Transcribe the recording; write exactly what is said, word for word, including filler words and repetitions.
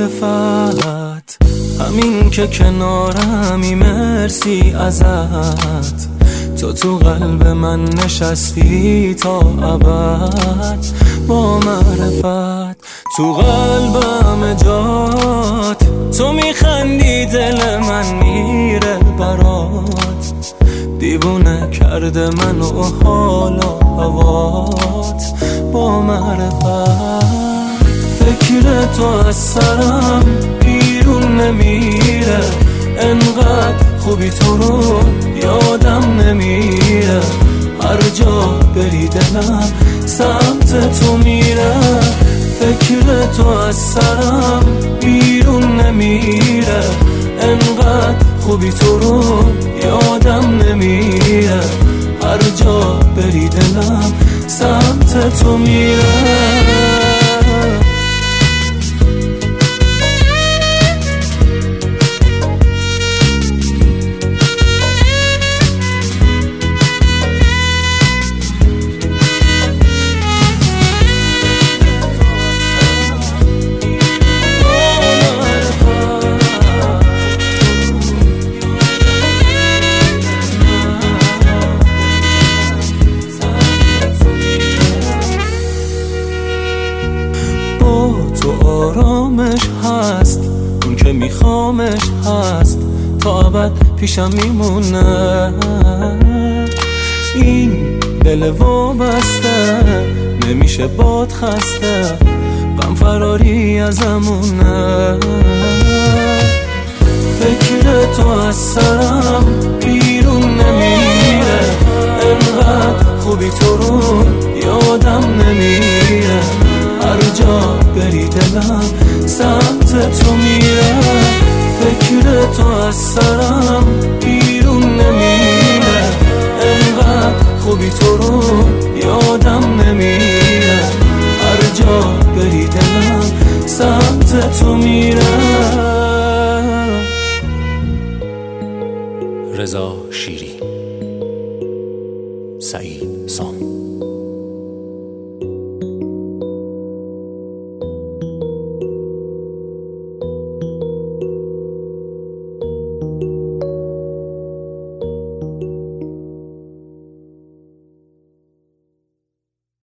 معرفت، همین که کنارمی مرسی ازت. تو تو قلب من نشستی تا ابد با معرفت. تو قلبم جات، تو میخندی دل من میره برات. دیوونه کرده منو حالا هوات با معرفت. فکر تو از سرم بیرون نمیره، انقدر خوبی تو رو یادم نمیره. هر جا بری دلم سمت تو میره. فکر تو از سرم بیرون نمیره، انقدر خوبی تو رو یادم نمیره. هر جا بری دلم سمت تو میره. تو آرامش هست، اون که میخوامش هست، تا ابد پیشم میمونه. این دل وابسته نمیشه باد خسته، غم فراری ازمونه. فکر تو از سرم بیرون نمیره، انقدر خوبی تو رو یادم نمیره. هر جا بری دلم سمت تو میره. فکر تو از سرم بیرون نمیره، انقدر خوبی تو رو یادم نمیره. هر جا بری دلم سمت تو میره. رضا شیری، سعید سام.